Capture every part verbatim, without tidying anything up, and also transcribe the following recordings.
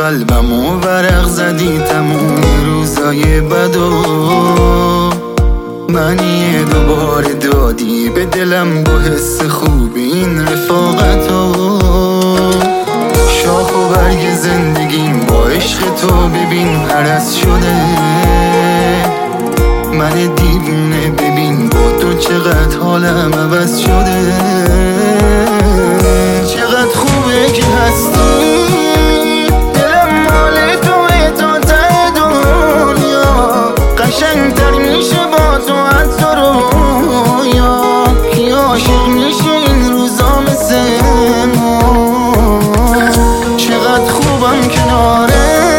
قلبمو ورق زدی تموم روزای بدو، منی دوباره دادی به دلم با حس خوب این رفاقتو. شاخ و برگ زندگیم با عشق تو ببین هرس شده، من دیوونه ببین با تو چقدر حالم عوض شده. چقدر خوبه که هستی، دلم مال توه تا ته دنیا، قشنگتر میشه با تو حتی رویا. کی عاشق میشه این روزا مثل ما، چقدر خوبم کناره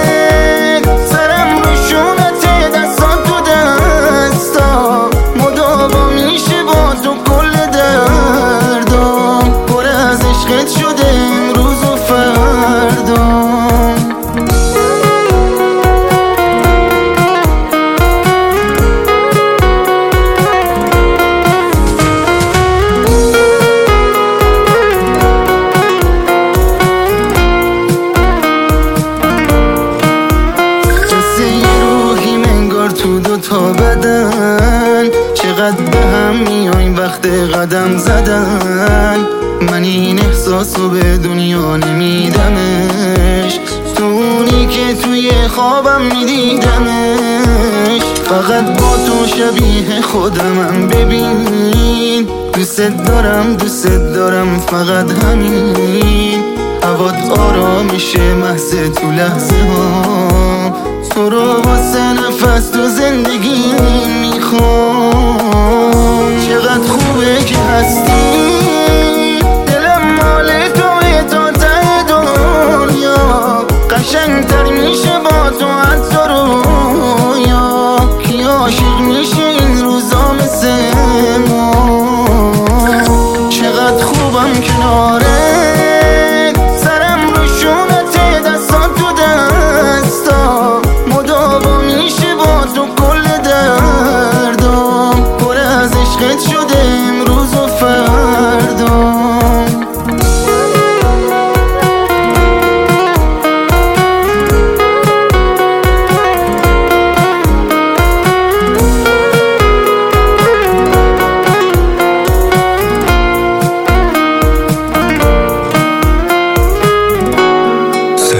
شده امروز و فردا. قصه روحی منگار تو دوتا بدن، چقدر به هم میایم وقت قدم زدن. من این احساسو به دنیا نمیدمش، تو اونی که توی خوابم میدیدمش. فقط با تو شبیه خودمم ببین، دوست دارم دوست دارم فقط همین. هوات آرامشه محض تو لحظه ها، تو رو واسه نفس تو زندگی میخوام. چقدر خوبه که هستی، قشنگتر میشه با تو حتی رویا. کی عاشق میشه این روزا مثل ما، چقدر خوبم کناره سرم روشونته، دستان تو دستا مداوا میشه با تو کل دردام. پر از عشقت شده امروز و فردا.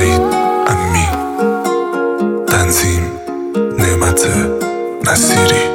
تنظیم نعمت نصیری.